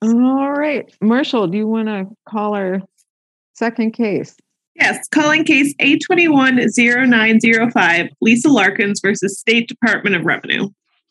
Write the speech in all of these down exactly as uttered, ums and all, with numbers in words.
All right. Marshall, do you want to call our second case? Yes, calling case A twenty-one oh nine oh five, Lisa Larkins versus State Department of Revenue.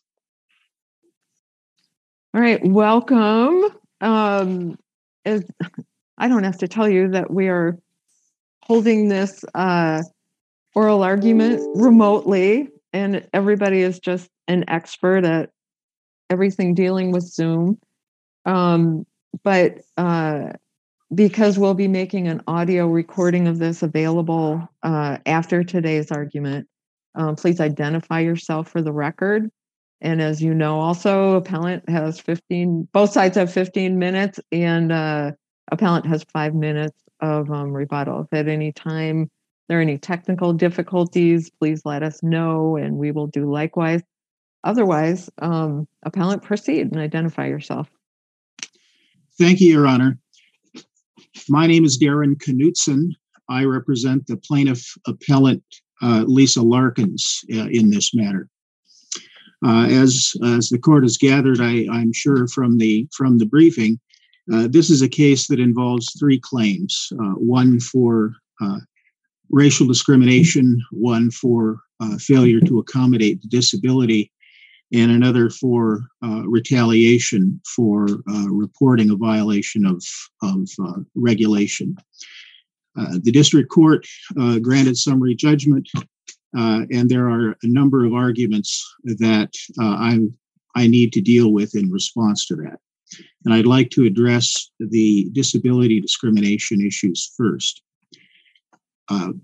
All right, welcome. Um, as, I don't have to tell you that we are holding this uh, oral argument remotely, and everybody is just an expert at everything dealing with Zoom. Um, but uh, because we'll be making an audio recording of this available uh, after today's argument, um, please identify yourself for the record. And as you know, also, appellant has fifteen, both sides have fifteen minutes, and uh, appellant has five minutes of um, rebuttal. If at any time there are any technical difficulties, please let us know, and we will do likewise. Otherwise, um, appellant, proceed and identify yourself. Thank you, Your Honor. My name is Darren Knutson. I represent the plaintiff appellant uh, Lisa Larkins uh, in this matter. Uh, as as the court has gathered, I, I'm sure from the from the briefing, uh, this is a case that involves three claims: uh, one for uh, racial discrimination, one for uh, failure to accommodate disability, and another for uh, retaliation for uh, reporting a violation of of uh, regulation. Uh, the district court uh, granted summary judgment. Uh, and there are a number of arguments that uh, I I need to deal with in response to that. And I'd like to address the disability discrimination issues first. Uh,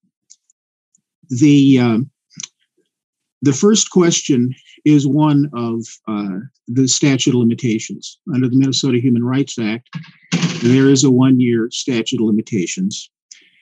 the uh, the first question is one of uh, the statute of limitations. Under the Minnesota Human Rights Act, there is a one-year statute of limitations,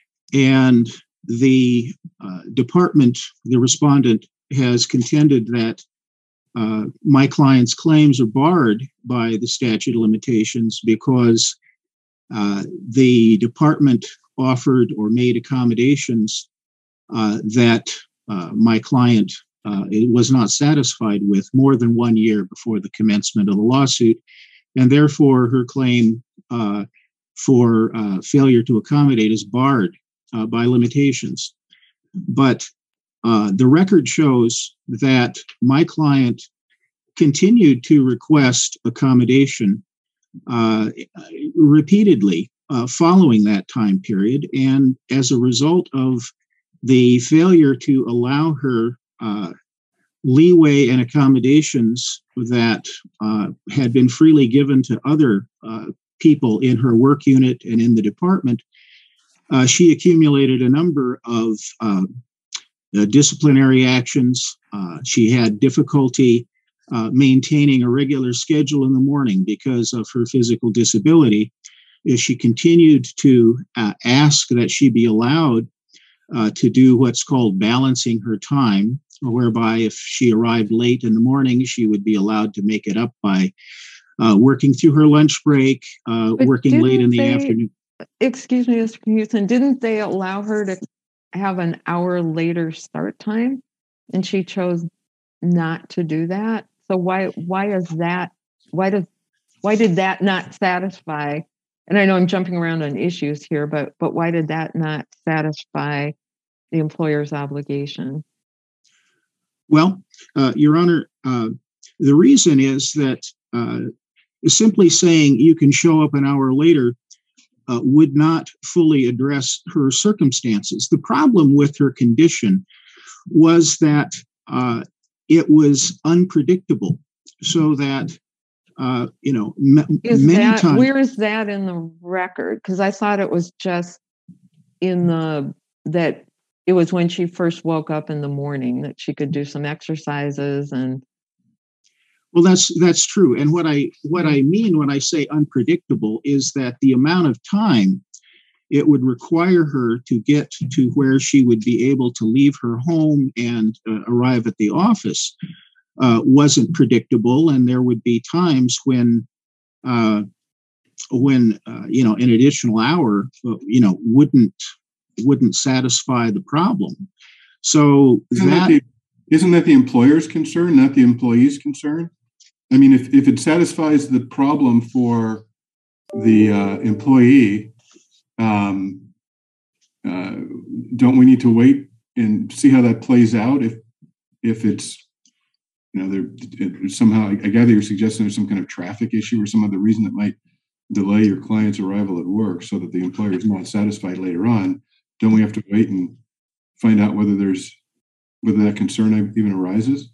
and the uh, department, the respondent, has contended that uh, my client's claims are barred by the statute of limitations because uh, the department offered or made accommodations uh, that uh, my client uh, was not satisfied with more than one year before the commencement of the lawsuit, and therefore her claim uh, for uh, failure to accommodate is barred Uh, by limitations. But uh, the record shows that my client continued to request accommodation uh, repeatedly uh, following that time period. And as a result of the failure to allow her uh, leeway and accommodations that uh, had been freely given to other uh, people in her work unit and in the department, Uh, she accumulated a number of uh, uh, disciplinary actions. Uh, she had difficulty uh, maintaining a regular schedule in the morning because of her physical disability. She continued to uh, ask that she be allowed uh, to do what's called balancing her time, whereby if she arrived late in the morning, she would be allowed to make it up by uh, working through her lunch break, uh, working late in the they- afternoon. Excuse me, Mister Knudsen, didn't they allow her to have an hour later start time? And she chose not to do that. So why why is that why does why did that not satisfy? And I know I'm jumping around on issues here, but but why did that not satisfy the employer's obligation? Well, uh, Your Honor, uh, the reason is that uh, simply saying you can show up an hour later Uh, would not fully address her circumstances. The problem with her condition was that uh, it was unpredictable, so that uh, you know m- Is many that times. where is that in the record? Because I thought it was just in the that it was when she first woke up in the morning that she could do some exercises and. Well, that's that's true. And what I what I mean when I say unpredictable is that the amount of time it would require her to get to where she would be able to leave her home and uh, arrive at the office uh, wasn't predictable, and there would be times when uh, when uh, you know an additional hour uh, you know wouldn't wouldn't satisfy the problem. So isn't that, that the, isn't that the employer's concern, not the employee's concern? I mean, if, if it satisfies the problem for the uh, employee, um, uh, don't we need to wait and see how that plays out? If if it's, you know, there it, somehow, I gather you're suggesting there's some kind of traffic issue or some other reason that might delay your client's arrival at work so that the employer is not satisfied later on. Don't we have to wait and find out whether there's whether that concern even arises?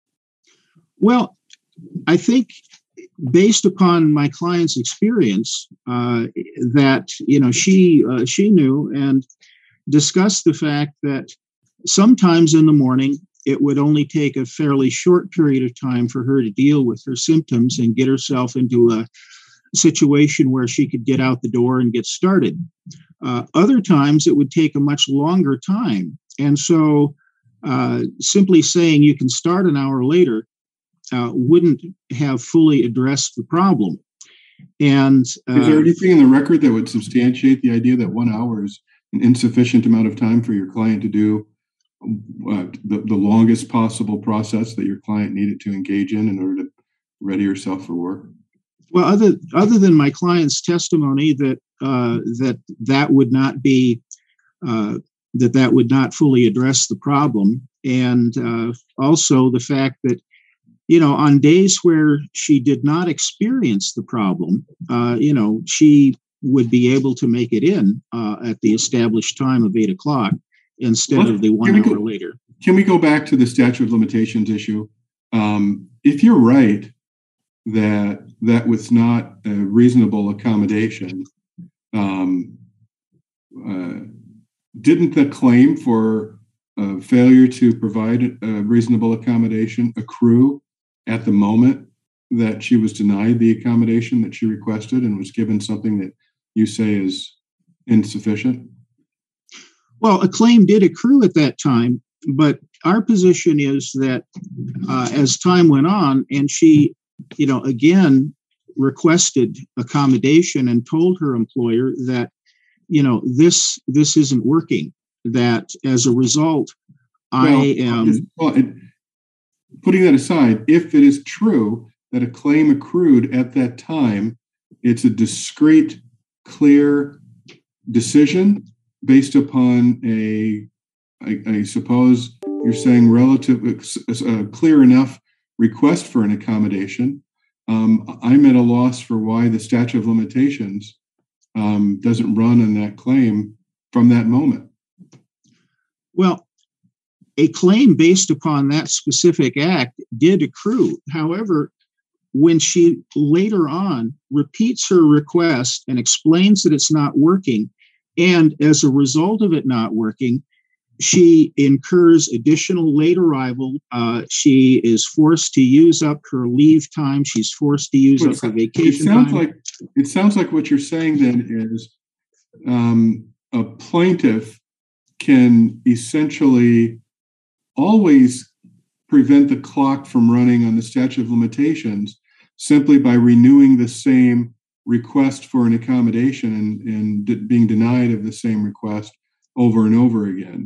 Well, I think based upon my client's experience, uh, that you know she uh, she knew and discussed the fact that sometimes in the morning it would only take a fairly short period of time for her to deal with her symptoms and get herself into a situation where she could get out the door and get started. Uh, other times it would take a much longer time, and so uh, simply saying you can start an hour later Uh, wouldn't have fully addressed the problem. And uh, is there anything in the record that would substantiate the idea that one hour is an insufficient amount of time for your client to do uh, the, the longest possible process that your client needed to engage in in order to ready herself for work? Well, other other than my client's testimony that uh, that that would not be uh, that that would not fully address the problem, and uh, also the fact that, you know, on days where she did not experience the problem, uh, you know, she would be able to make it in uh, at the established time of eight o'clock instead What, of the one hour go, later. Can we go back to the statute of limitations issue? Um, if you're right that that was not a reasonable accommodation, um, uh, didn't the claim for uh, failure to provide a reasonable accommodation accrue at the moment that she was denied the accommodation that she requested and was given something that you say is insufficient? Well, a claim did accrue at that time, but our position is that uh, as time went on and she, you know, again requested accommodation and told her employer that, you know, this this isn't working, that as a result, well, I am. Well, it, Putting that aside, if it is true that a claim accrued at that time, it's a discrete, clear decision based upon a, I, I suppose you're saying relative, uh, clear enough request for an accommodation. Um, I'm at a loss for why the statute of limitations um, doesn't run on that claim from that moment. Well, a claim based upon that specific act did accrue. However, when she later on repeats her request and explains that it's not working, and as a result of it not working, she incurs additional late arrival. Uh, she is forced to use up her leave time. She's forced to use up her vacation it sounds time. Like, it sounds like what you're saying then is um, a plaintiff can essentially always prevent the clock from running on the statute of limitations simply by renewing the same request for an accommodation and, and d- being denied of the same request over and over again.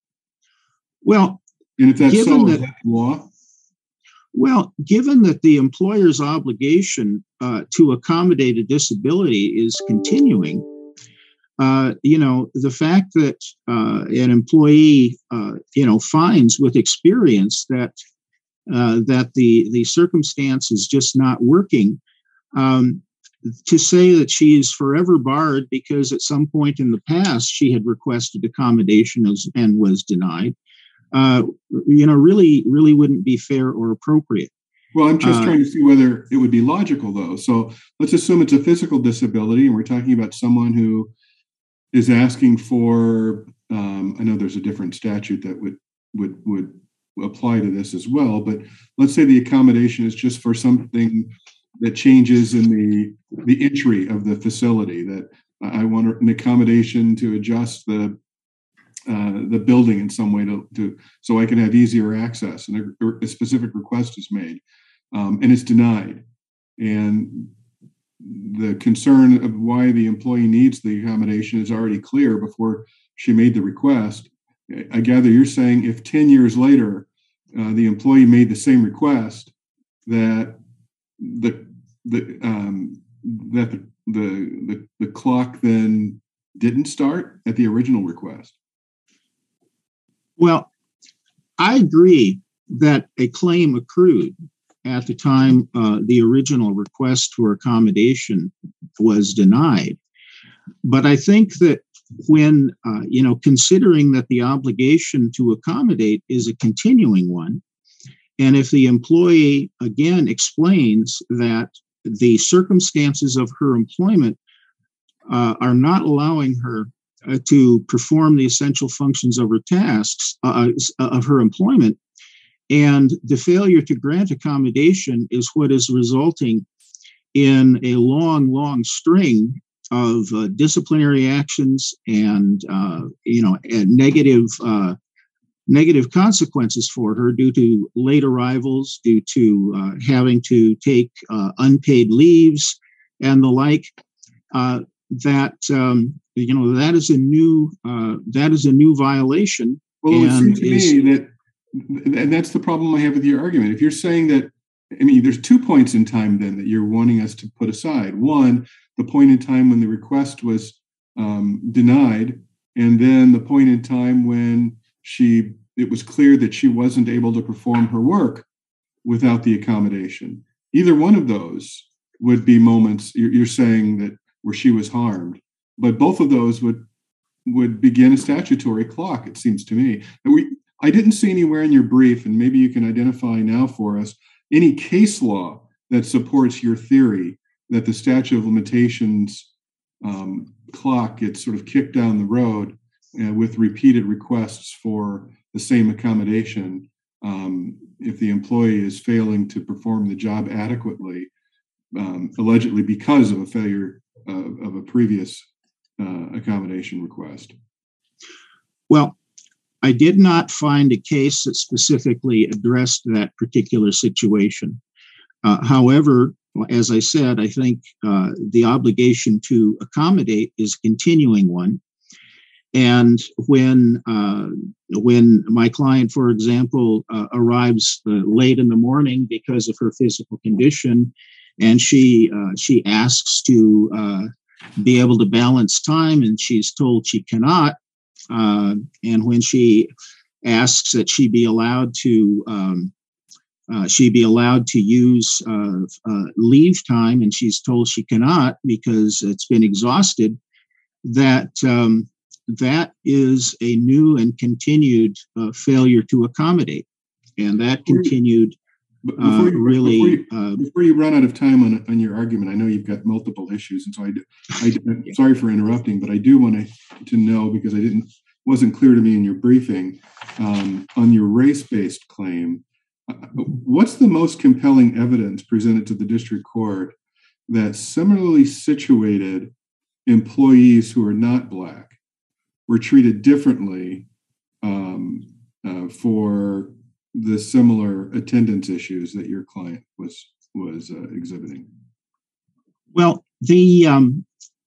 Well, and if that's so, that, is that law? Well, given that the employer's obligation uh, to accommodate a disability is continuing, Uh, you know, the fact that uh, an employee, uh, you know, finds with experience that uh, that the the circumstance is just not working, um, to say that she is forever barred because at some point in the past she had requested accommodation as, and was denied, uh, you know, really, really wouldn't be fair or appropriate. Well, I'm just uh, trying to see whether it would be logical, though. So let's assume it's a physical disability, and we're talking about someone who is asking for, um, I know there's a different statute that would, would, would apply to this as well, but let's say the accommodation is just for something that changes in the, the entry of the facility, that I want an accommodation to adjust the, uh, the building in some way to, to, so I can have easier access, and a, a specific request is made, um, and it's denied. And the concern of why the employee needs the accommodation is already clear before she made the request. I gather you're saying if ten years later uh, the employee made the same request, that the the um, that the, the the the clock then didn't start at the original request? Well, I agree that a claim accrued at the time uh, the original request for accommodation was denied. But I think that when, uh, you know, considering that the obligation to accommodate is a continuing one, and if the employee again explains that the circumstances of her employment uh, are not allowing her uh, to perform the essential functions of her tasks, uh, of her employment, and the failure to grant accommodation is what is resulting in a long, long string of uh, disciplinary actions and, uh, you know, and negative uh, negative consequences for her due to late arrivals, due to uh, having to take uh, unpaid leaves and the like. Uh, that um, you know that is a new uh, that is a new violation. Well, it would seem to is, me that, and that's the problem I have with your argument. If you're saying that, I mean, there's two points in time then that you're wanting us to put aside. One, the point in time when the request was um, denied, and then the point in time when she it was clear that she wasn't able to perform her work without the accommodation. Either one of those would be moments you're, you're saying that where she was harmed, but both of those would would begin a statutory clock. It seems to me. And we I didn't see anywhere in your brief, and maybe you can identify now for us, any case law that supports your theory that the statute of limitations um, clock gets sort of kicked down the road uh, with repeated requests for the same accommodation um, if the employee is failing to perform the job adequately, um, allegedly because of a failure of, of a previous uh, accommodation request. Well, I did not find a case that specifically addressed that particular situation. Uh, however, as I said, I think uh, the obligation to accommodate is a continuing one. And when uh, when my client, for example, uh, arrives uh, late in the morning because of her physical condition, and she uh, she asks to uh, be able to balance time, and she's told she cannot, uh, and when she asks that she be allowed to um, uh, she be allowed to use uh, uh, leave time, and she's told she cannot because it's been exhausted, that um, that is a new and continued uh, failure to accommodate. And that continued But before uh, you, really... Before you, uh, before you run out of time on, on your argument, I know you've got multiple issues, and so I, I, I'm Yeah. sorry for interrupting, but I do want to, to know, because I didn't wasn't clear to me in your briefing, um, on your race-based claim, uh, what's the most compelling evidence presented to the district court that similarly situated employees who are not Black were treated differently um, uh, for the similar attendance issues that your client was was uh, exhibiting? Well, the um,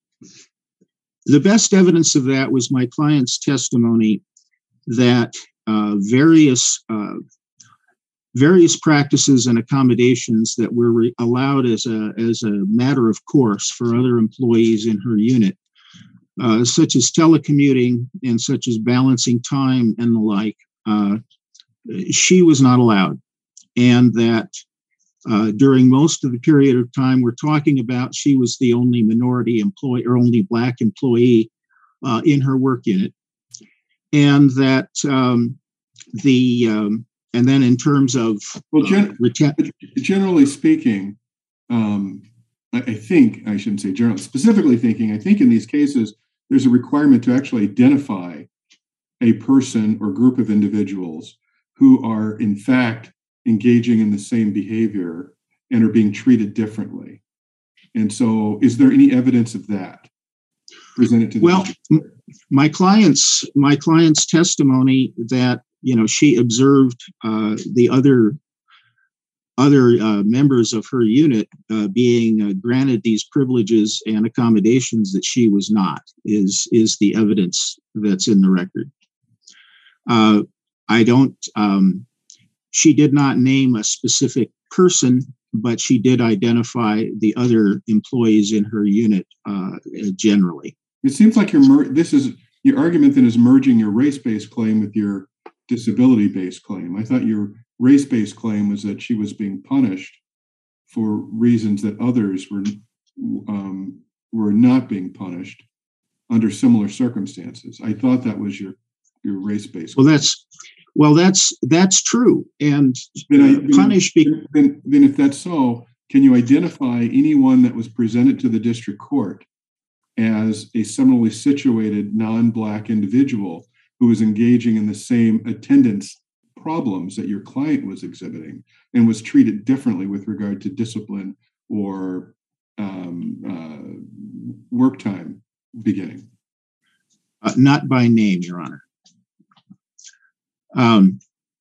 the best evidence of that was my client's testimony that uh, various uh, various practices and accommodations that were re- allowed as a as a matter of course for other employees in her unit, uh, such as telecommuting and such as balancing time and the like, uh, she was not allowed. And that uh, during most of the period of time we're talking about, she was the only minority employee or only Black employee uh, in her work unit. And that um, the, um, and then in terms of Well, gen- uh, reten- generally speaking, um, I, I think, I shouldn't say generally, specifically thinking, I think in these cases, there's a requirement to actually identify a person or group of individuals who are in fact engaging in the same behavior and are being treated differently. And so is there any evidence of that presented to the Well, m- my client's my client's testimony that, you know, she observed uh, the other other uh, members of her unit uh, being uh, granted these privileges and accommodations that she was not is is the evidence that's in the record. Uh, I don't. Um, she did not name a specific person but she did identify the other employees in her unit uh, generally. It seems like your mer- this is your argument then is merging your race-based claim with your disability-based claim. I thought your race-based claim was that she was being punished for reasons that others were um, were not being punished under similar circumstances. I thought that was your your race-based. Well, that's well, that's that's true, and then I, uh, punished. Then, then, then, if that's so, can you identify anyone that was presented to the district court as a similarly situated non-Black individual who was engaging in the same attendance problems that your client was exhibiting and was treated differently with regard to discipline or um, uh, work time beginning? Uh, not by name, Your Honor. Um,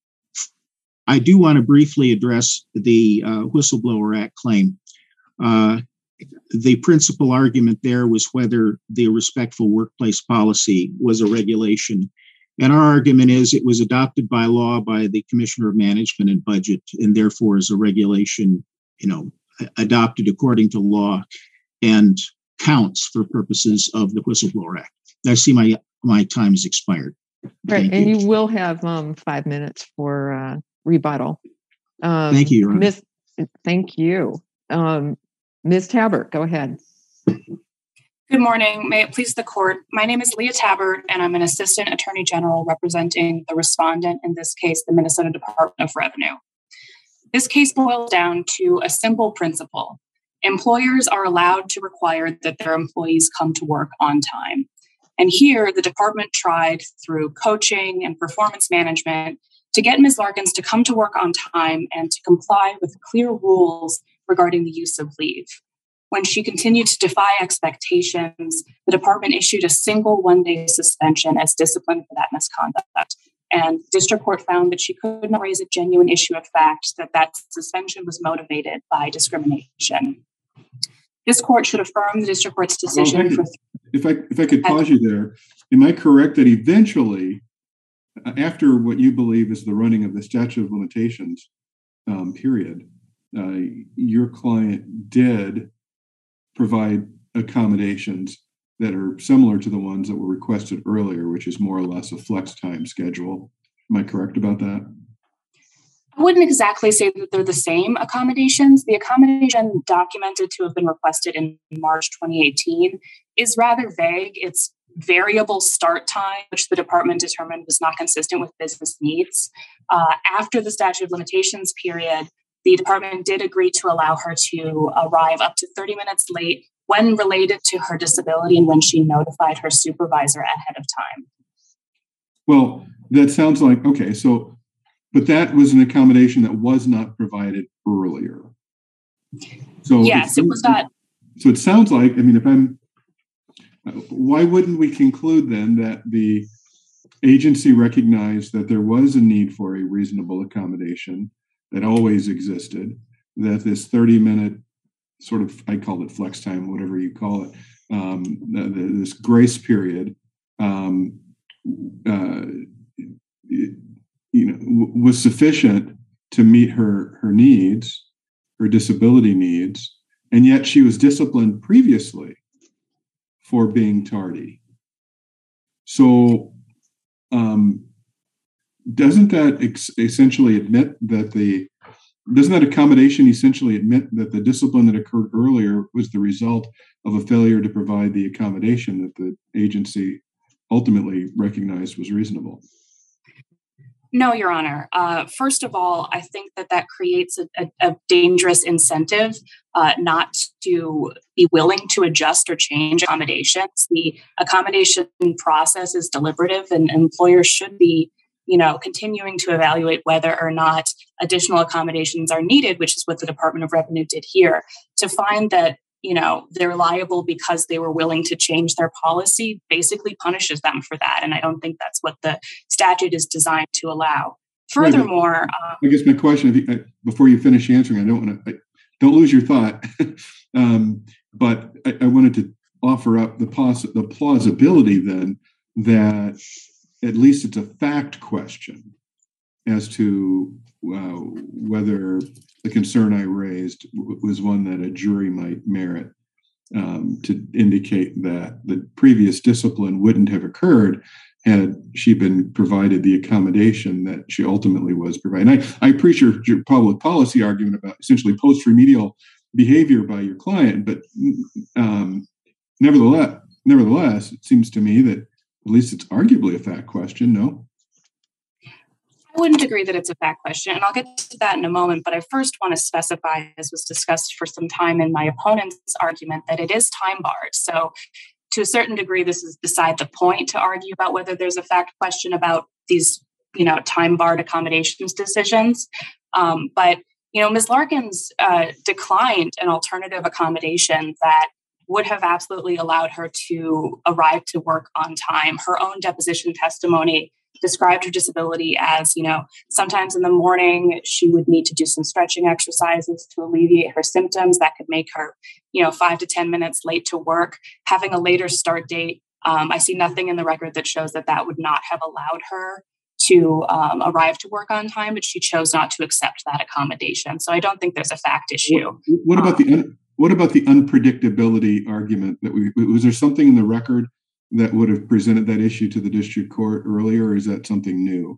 I do want to briefly address the uh, Whistleblower Act claim. Uh, the principal argument there was whether the respectful workplace policy was a regulation. And our argument is it was adopted by law by the Commissioner of Management and Budget, and therefore is a regulation, you know, adopted according to law and counts for purposes of the Whistleblower Act. I see my my time has expired. Right, Thank and you. you will have um, five minutes for uh, rebuttal. Um, Thank you, Your Honor. Miss, thank you. Um, Miz Tabbert, go ahead. Good morning. May it please the court. My name is Leah Tabbert, and I'm an Assistant Attorney General representing the respondent, in this case, the Minnesota Department of Revenue. This case boils down to a simple principle. Employers are allowed to require that their employees come to work on time. And here, the department tried through coaching and performance management to get Miz Larkins to come to work on time and to comply with clear rules regarding the use of leave. When she continued to defy expectations, the department issued a single one-day suspension as discipline for that misconduct. And district court found that she could not raise a genuine issue of fact that that suspension was motivated by discrimination. This court should affirm the district court's decision. Well, for if I if I could pause you there, am I correct that eventually, after what you believe is the running of the statute of limitations um, period, uh, your client did provide accommodations that are similar to the ones that were requested earlier, which is more or less a flex time schedule? Am I correct about that? I wouldn't exactly say that they're the same accommodations. The accommodation documented to have been requested in March twenty eighteen is rather vague. It's variable start time, which the department determined was not consistent with business needs. Uh, after the statute of limitations period, the department did agree to allow her to arrive up to thirty minutes late when related to her disability and when she notified her supervisor ahead of time. Well, that sounds like, okay, so, but that was an accommodation that was not provided earlier. So yes, it was not. So it sounds like, I mean, if I'm, why wouldn't we conclude then that the agency recognized that there was a need for a reasonable accommodation that always existed, that this thirty minute sort of, I call it flex time, whatever you call it, um, the, the, this grace period, um, uh, it, you know, w- was sufficient to meet her her needs, her disability needs, and yet she was disciplined previously for being tardy. So, um, doesn't that ex- essentially admit that the doesn't that accommodation essentially admit that the discipline that occurred earlier was the result of a failure to provide the accommodation that the agency ultimately recognized was reasonable? No, Your Honor. Uh, first of all, I think that that creates a, a, a dangerous incentive uh, not to be willing to adjust or change accommodations. The accommodation process is deliberative, and employers should be, you know, continuing to evaluate whether or not additional accommodations are needed, which is what the Department of Revenue did here. To find that, you know, they're liable because they were willing to change their policy basically punishes them for that. And I don't think that's what the statute is designed to allow. Furthermore, uh, I guess my question, if you, before you finish answering, I don't want to, don't lose your thought, um, but I, I wanted to offer up the, poss- the plausibility then that at least it's a fact question as to uh, whether the concern I raised w- was one that a jury might merit um, to indicate that the previous discipline wouldn't have occurred had she been provided the accommodation that she ultimately was provided. And I, I appreciate your public policy argument about essentially post-remedial behavior by your client, but um, nevertheless, nevertheless, it seems to me that at least it's arguably a fact question, no? I wouldn't agree that it's a fact question, and I'll get to that in a moment, but I first want to specify, as was discussed for some time in my opponent's argument, that it is time barred. So to a certain degree, this is beside the point to argue about whether there's a fact question about these, you know, time barred accommodations decisions. Um, but, you know, Miz Larkins uh, declined an alternative accommodation that would have absolutely allowed her to arrive to work on time. Her own deposition testimony described her disability as, you know, sometimes in the morning she would need to do some stretching exercises to alleviate her symptoms that could make her, you know, five to ten minutes late to work. Having a later start date, um, I see nothing in the record that shows that that would not have allowed her to um, arrive to work on time, but she chose not to accept that accommodation. So I don't think there's a fact issue. What, what about um, the un- what about the unpredictability argument? That we was there something in the record that would have presented that issue to the district court earlier, or is that something new?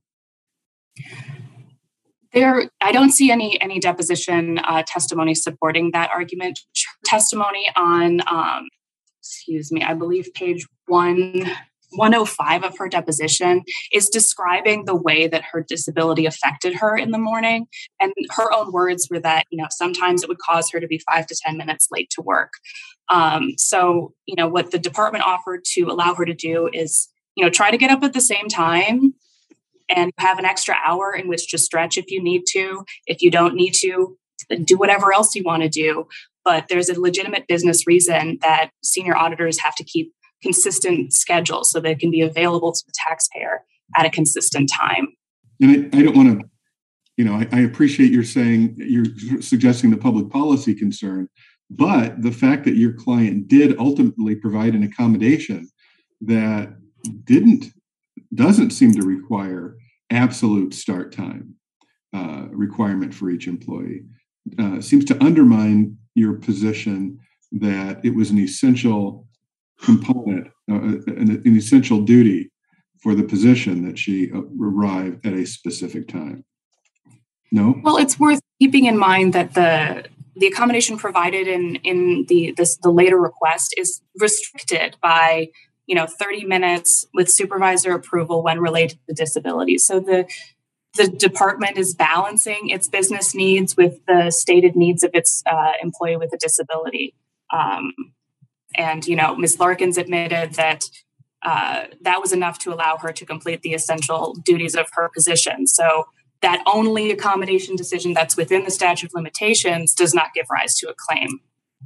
There, I don't see any any deposition uh, testimony supporting that argument. Testimony on, um, excuse me, I believe page one. one oh five of her deposition is describing the way that her disability affected her in the morning. And her own words were that, you know, sometimes it would cause her to be five to ten minutes late to work. Um, so, you know, what the department offered to allow her to do is, you know, try to get up at the same time and have an extra hour in which to stretch if you need to. If you don't need to, do whatever else you want to do. But there's a legitimate business reason that senior auditors have to keep consistent schedules so they can be available to the taxpayer at a consistent time. And I, I don't want to, you know, I, I appreciate you're saying, you're suggesting the public policy concern, but the fact that your client did ultimately provide an accommodation that didn't, doesn't seem to require absolute start time uh, requirement for each employee, uh, seems to undermine your position that it was an essential component, uh, an, an essential duty for the position that she arrived at a specific time. No? Well, it's worth keeping in mind that the the accommodation provided in in the this, the later request is restricted by, you know, thirty minutes with supervisor approval when related to disability. So the the department is balancing its business needs with the stated needs of its uh, employee with a disability. Um, And, you know, Miz Larkins admitted that uh, that was enough to allow her to complete the essential duties of her position. So that only accommodation decision that's within the statute of limitations does not give rise to a claim.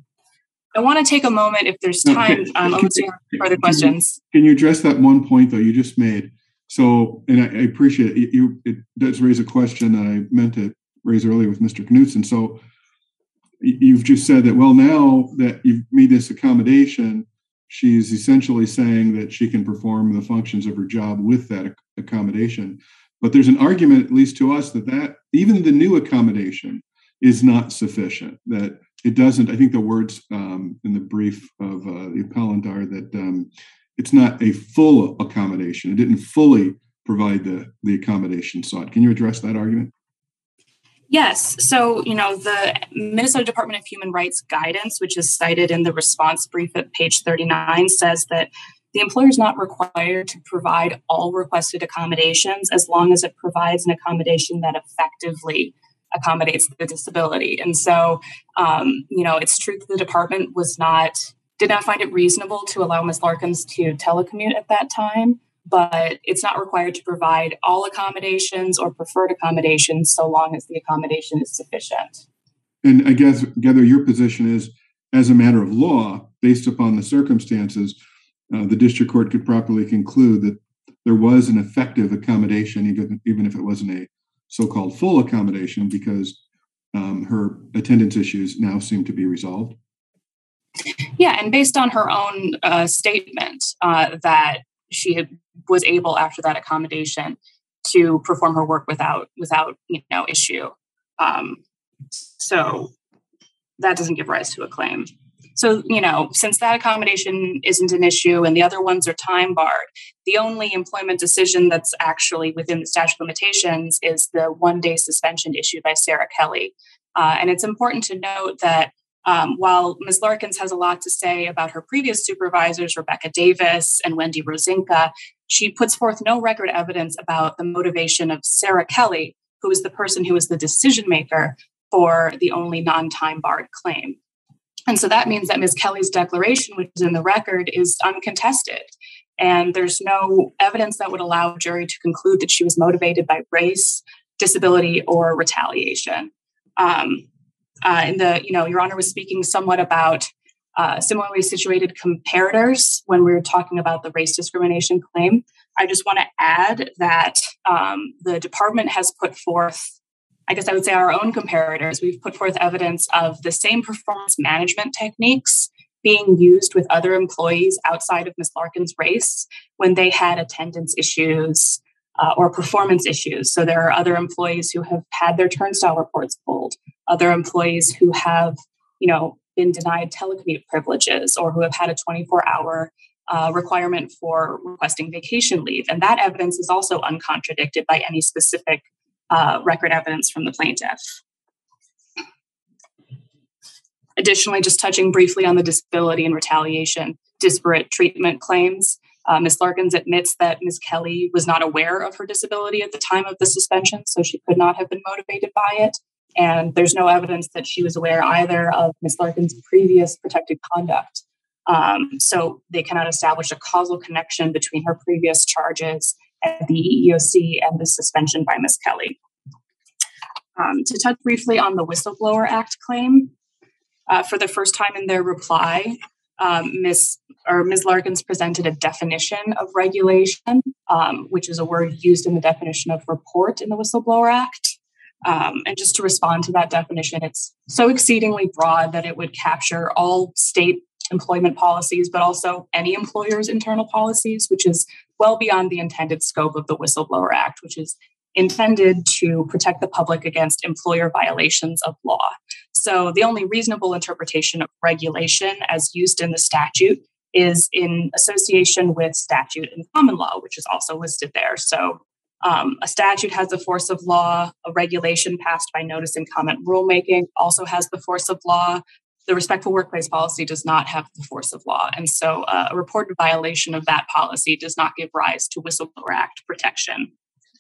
I want to take a moment, if there's time, um, unless you have further questions. Can you address that one point, though, you just made? So, and I, I appreciate it. You, it does raise a question that I meant to raise earlier with Mister Knutson. So, you've just said that, well, now that you've made this accommodation, she's essentially saying that she can perform the functions of her job with that accommodation. But there's an argument, at least to us, that, that even the new accommodation is not sufficient, that it doesn't, I think the words um, in the brief of uh, the appellant are that um, it's not a full accommodation. It didn't fully provide the, the accommodation sought. Can you address that argument? Yes. So, you know, the Minnesota Department of Human Rights guidance, which is cited in the response brief at page thirty-nine, says that the employer is not required to provide all requested accommodations as long as it provides an accommodation that effectively accommodates the disability. And so, um, you know, it's true that the department was not, did not find it reasonable to allow Miz Larkins to telecommute at that time, but it's not required to provide all accommodations or preferred accommodations so long as the accommodation is sufficient. And I guess, gather your position is, as a matter of law, based upon the circumstances, uh, the district court could properly conclude that there was an effective accommodation, even, even if it wasn't a so-called full accommodation, because um, her attendance issues now seem to be resolved. Yeah, and based on her own uh, statement uh, that she had, was able, after that accommodation, to perform her work without without you know issue. Um, so that doesn't give rise to a claim. So, you know, since that accommodation isn't an issue and the other ones are time barred, the only employment decision that's actually within the statute of limitations is the one-day suspension issued by Sarah Kelly. Uh, and it's important to note that um, while Miz Larkins has a lot to say about her previous supervisors, Rebecca Davis and Wendy Rosinka, she puts forth no record evidence about the motivation of Sarah Kelly, who is the person who is the decision maker for the only non-time barred claim. And so that means that Miz Kelly's declaration, which is in the record, is uncontested. And there's no evidence that would allow a jury to conclude that she was motivated by race, disability, or retaliation. Um, uh, and the, you know, Your Honor was speaking somewhat about uh, similarly situated comparators when we were talking about the race discrimination claim. I just want to add that um, the department has put forth, I guess I would say our own comparators. We've put forth evidence of the same performance management techniques being used with other employees outside of Miz Larkins' race when they had attendance issues uh, or performance issues. So there are other employees who have had their turnstile reports pulled, other employees who have, you know, been denied telecommute privileges or who have had a twenty-four hour uh, requirement for requesting vacation leave. And that evidence is also uncontradicted by any specific Uh, record evidence from the plaintiff. Additionally, just touching briefly on the disability and retaliation disparate treatment claims, uh, Miz Larkins admits that Miz Kelly was not aware of her disability at the time of the suspension, so she could not have been motivated by it. And there's no evidence that she was aware either of Miz Larkins' previous protected conduct. Um, so they cannot establish a causal connection between her previous charges at the E E O C and the suspension by Miz Kelly. Um, to touch briefly on the Whistleblower Act claim, uh, for the first time in their reply, um, Miz or Miz Larkins presented a definition of regulation, um, which is a word used in the definition of report in the Whistleblower Act. Um, and just to respond to that definition, it's so exceedingly broad that it would capture all state employment policies, but also any employer's internal policies, which is well beyond the intended scope of the Whistleblower Act, which is intended to protect the public against employer violations of law. So the only reasonable interpretation of regulation as used in the statute is in association with statute and common law, which is also listed there. So um, a statute has the force of law, a regulation passed by notice and comment rulemaking also has the force of law. The respectful workplace policy does not have the force of law. And so uh, a reported violation of that policy does not give rise to Whistleblower Act protection.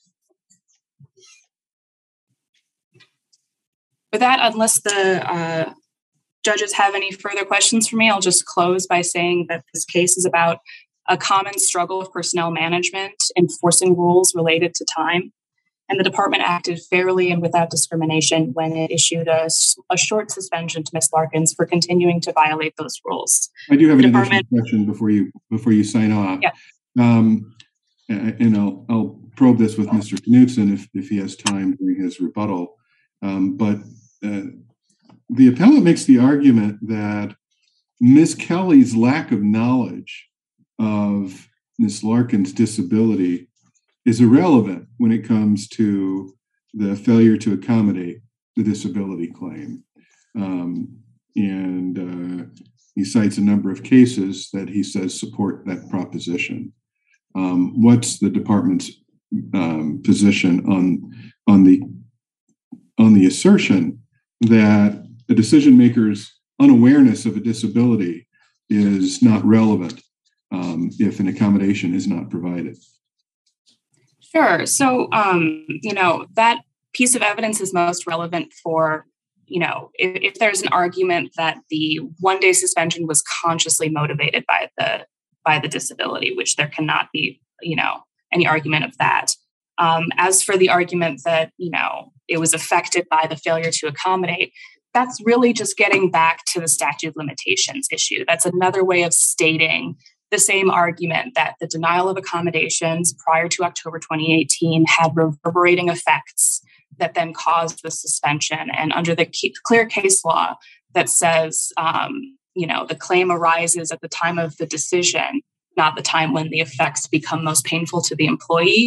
With that, unless the uh, judges have any further questions for me, I'll just close by saying that this case is about a common struggle of personnel management enforcing rules related to time. And the department acted fairly and without discrimination when it issued a, a short suspension to Miz Larkins for continuing to violate those rules. I do have the an additional question before you before you sign off. Yeah. Um, and I'll I'll probe this with Mister Knudsen if, if he has time during his rebuttal. Um, but uh, the appellant makes the argument that Miz Kelly's lack of knowledge of Miz Larkins' disability is irrelevant when it comes to the failure to accommodate the disability claim. Um, and uh, he cites a number of cases that he says support that proposition. Um, what's the department's um, position on, on, the, on the assertion that a decision maker's unawareness of a disability is not relevant um, if an accommodation is not provided? Sure. So, um, you know, that piece of evidence is most relevant for, you know, if, if there's an argument that the one-day suspension was consciously motivated by the by the disability, which there cannot be, you know, any argument of that. Um, as for the argument that, you know, it was affected by the failure to accommodate, that's really just getting back to the statute of limitations issue. That's another way of stating the same argument that the denial of accommodations prior to October twenty eighteen had reverberating effects that then caused the suspension. And under the clear case law that says, um, you know, the claim arises at the time of the decision, not the time when the effects become most painful to the employee,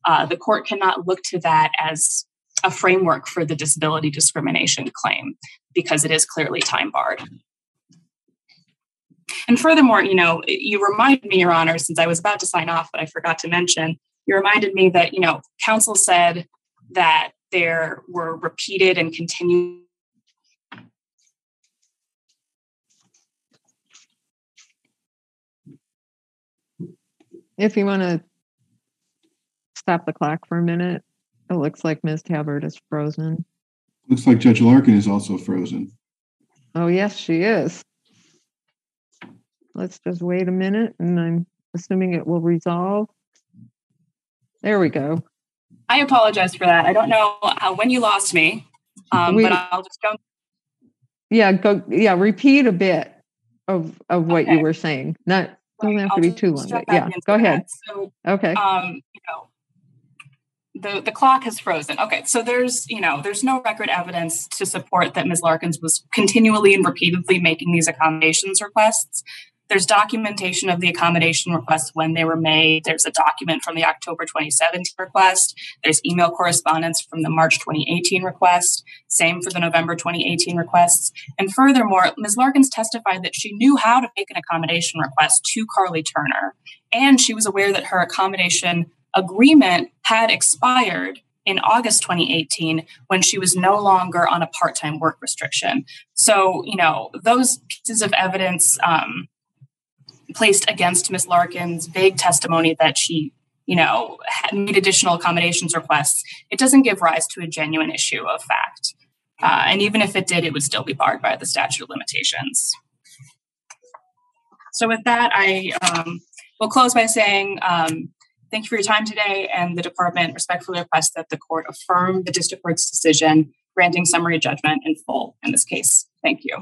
uh, the court cannot look to that as a framework for the disability discrimination claim because it is clearly time barred. And furthermore, you know, you reminded me, Your Honor, since I was about to sign off, but I forgot to mention, you reminded me that, you know, counsel said that there were repeated and continued. If you want to stop the clock for a minute, it looks like Miz Tabbert is frozen. Looks like Judge Larkin is also frozen. Oh, yes, she is. Let's just wait a minute, and I'm assuming it will resolve. There we go. I apologize for that. I don't know uh, when you lost me, um, we, but I'll just go. Yeah, go. Yeah, repeat a bit of of what Okay. you were saying. Not doesn't have I'll to be just too long, jump but yeah, back into go ahead. that. So, Okay. um, you know, the the clock has frozen. Okay, so there's you know there's no record evidence to support that Miz Larkins was continually and repeatedly making these accommodations requests. There's documentation of the accommodation requests when they were made. There's a document from the October twenty seventeen request. There's email correspondence from the March twenty eighteen request. Same for the November twenty eighteen requests. And furthermore, Miz Larkins testified that she knew how to make an accommodation request to Carly Turner, and she was aware that her accommodation agreement had expired in August twenty eighteen when she was no longer on a part-time work restriction. So, you know, those pieces of evidence um, placed against Miz Larkin's vague testimony that she, you know, had made additional accommodations requests, it doesn't give rise to a genuine issue of fact. Uh, and even if it did, it would still be barred by the statute of limitations. So with that, I um, will close by saying um, thank you for your time today, and the department respectfully requests that the court affirm the district court's decision granting summary judgment in full in this case. Thank you.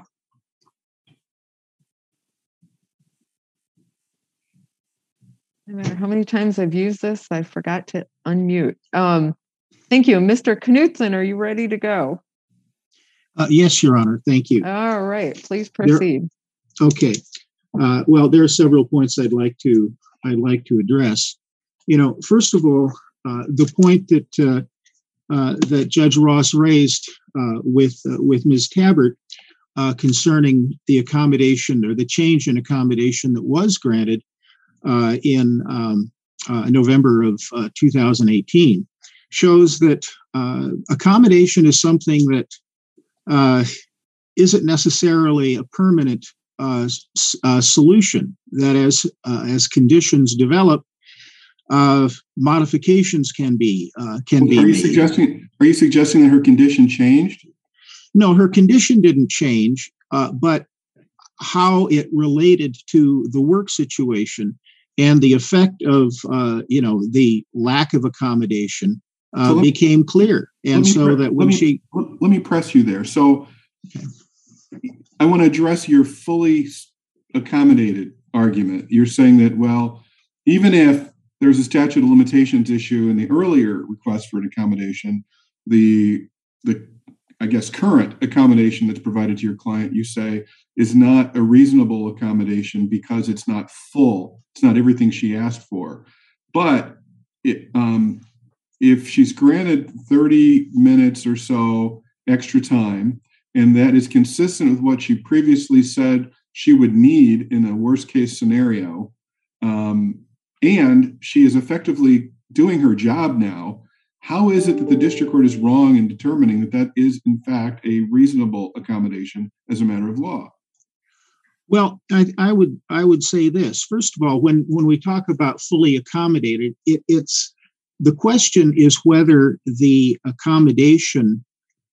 No matter how many times I've used this, I forgot to unmute. Um, thank you. Mister Knutson, are you ready to go? Uh, yes, Your Honor. Thank you. All right. Please proceed. There, okay. Uh, well, there are several points I'd like to I'd like to address. You know, first of all, uh, the point that uh, uh, that Judge Ross raised uh, with uh, with Miz Tabbert uh, concerning the accommodation or the change in accommodation that was granted uh, in um, uh, November of uh, two thousand eighteen shows that uh, accommodation is something that uh, isn't necessarily a permanent uh, s- uh, solution. That as uh, as conditions develop, uh, modifications can be uh, can be. Are you made. suggesting? Are you suggesting that her condition changed? No, her condition didn't change, uh, but how it related to the work situation and the effect of uh, you know the lack of accommodation uh, So let- became clear, and me so pre- that when let me, she let, let me press you there. So I want to address your fully accommodated argument. You're saying that, well, even if there's a statute of limitations issue in the earlier request for an accommodation, the the I guess current accommodation that's provided to your client, you say, is not a reasonable accommodation because it's not full. It's not everything she asked for. But it, um, if she's granted thirty minutes or so extra time, and that is consistent with what she previously said she would need in a worst case scenario, um, and she is effectively doing her job now, how is it that the district court is wrong in determining that that is, in fact, a reasonable accommodation as a matter of law? Well, I, I would I would say this. First of all, when when we talk about fully accommodated, it, it's the question is whether the accommodation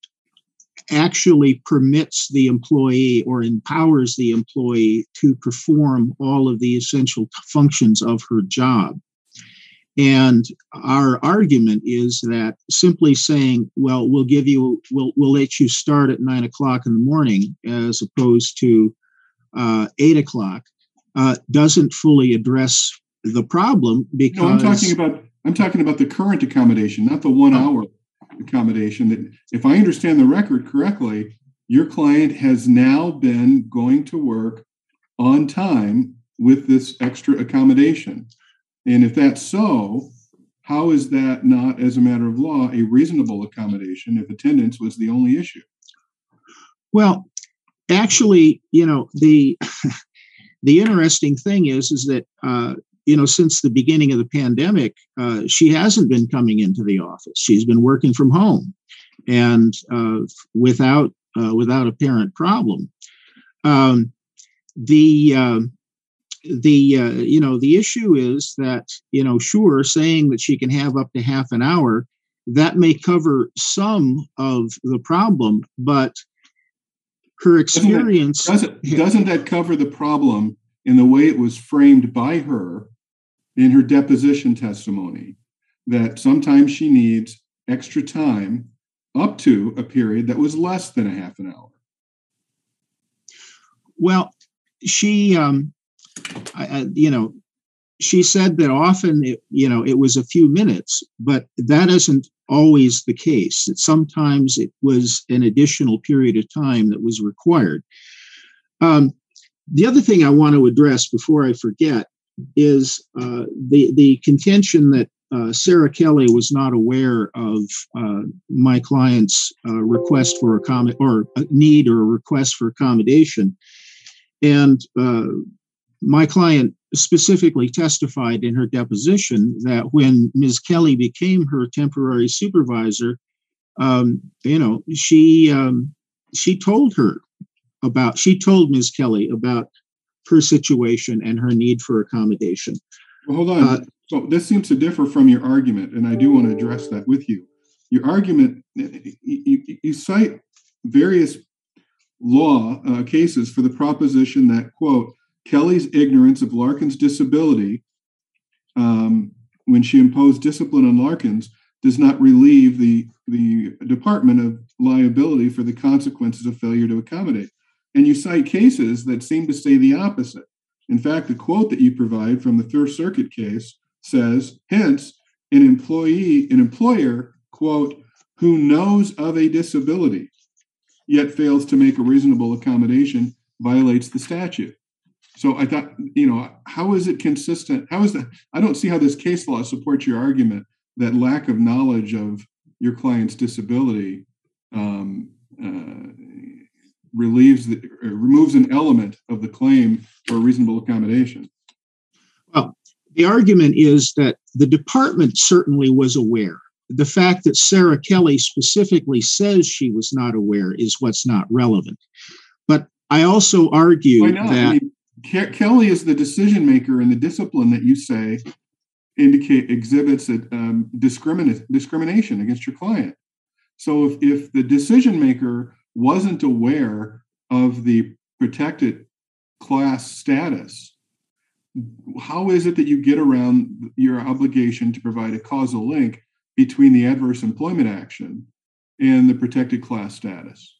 actually permits the employee or empowers the employee to perform all of the essential functions of her job. And our argument is that simply saying, well, we'll give you, we'll, we'll let you start at nine o'clock in the morning as opposed to uh, eight o'clock uh, doesn't fully address the problem because. No, I'm talking about, I'm talking about the current accommodation, not the one hour accommodation. That, if I understand the record correctly, your client has now been going to work on time with this extra accommodation. And if that's so, how is that not, as a matter of law, a reasonable accommodation if attendance was the only issue? Well, actually, you know, the the interesting thing is, is that, uh, you know, since the beginning of the pandemic, uh, she hasn't been coming into the office. She's been working from home and uh, without uh, without apparent problem. Um, the uh, the uh, you know the issue is that, you know, sure, saying that she can have up to half an hour, that may cover some of the problem, but her experience doesn't that, doesn't, doesn't that cover the problem in the way it was framed by her in her deposition testimony, that sometimes she needs extra time up to a period that was less than a half an hour? Well, she, um, I, I, you know, she said that often, it, you know, it was a few minutes, but that isn't always the case. That sometimes it was an additional period of time that was required. Um, the other thing I want to address before I forget is uh, the the contention that uh, Sarah Kelly was not aware of uh, my client's uh, request for accommod or a need or a request for accommodation, and uh, my client specifically testified in her deposition that when Miz Kelly became her temporary supervisor, um, you know, she um, she told her about she told Miz Kelly about her situation and her need for accommodation. Well, hold on. Uh, so this seems to differ from your argument, and I do want to address that with you. Your argument, you, you, you cite various law uh, cases for the proposition that, quote, Kelly's ignorance of Larkin's disability um, when she imposed discipline on Larkins does not relieve the, the department of liability for the consequences of failure to accommodate. And you cite cases that seem to say the opposite. In fact, the quote that you provide from the Third Circuit case says, hence, an employee, an employer, quote, who knows of a disability, yet fails to make a reasonable accommodation, violates the statute. So I thought, you know, how is it consistent? How is that? I don't see how this case law supports your argument that lack of knowledge of your client's disability um, uh, relieves the, or removes an element of the claim for a reasonable accommodation. Well, the argument is that the department certainly was aware. The fact that Sarah Kelly specifically says she was not aware is what's not relevant. But I also argue Why not? that I mean, Ke- Kelly is the decision maker in the discipline that you say indicate exhibits a, um, discrimin- discrimination against your client. So if, if the decision maker wasn't aware of the protected class status, how is it that you get around your obligation to provide a causal link between the adverse employment action and the protected class status?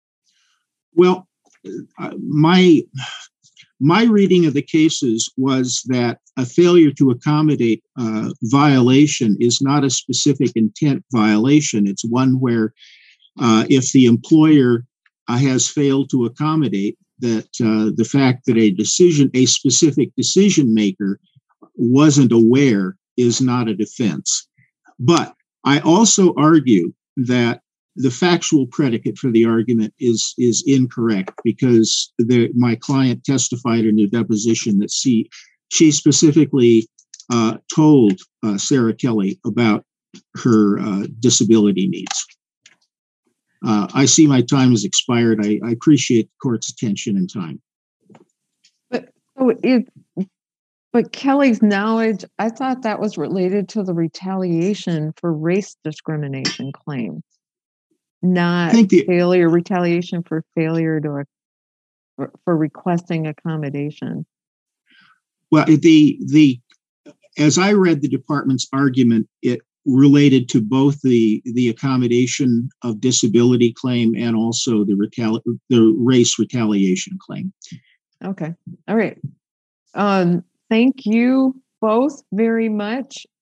Well, uh, my my reading of the cases was that a failure to accommodate uh, violation is not a specific intent violation. It's one where uh, if the employer uh, has failed to accommodate, that uh, the fact that a decision, a specific decision maker wasn't aware is not a defense. But I also argue that the factual predicate for the argument is is incorrect, because the, my client testified in a deposition that she, she specifically uh, told uh, Sarah Kelly about her uh, disability needs. Uh, I see my time has expired. I, I appreciate the court's attention and time. But so it, but Kelly's knowledge, I thought that was related to the retaliation for race discrimination claim, not the, failure retaliation for failure to for, for requesting accommodation. Well, the the as I read the department's argument, it related to both the the accommodation of disability claim and also the retali- the race retaliation claim. Okay. All right. Um, thank you both very much.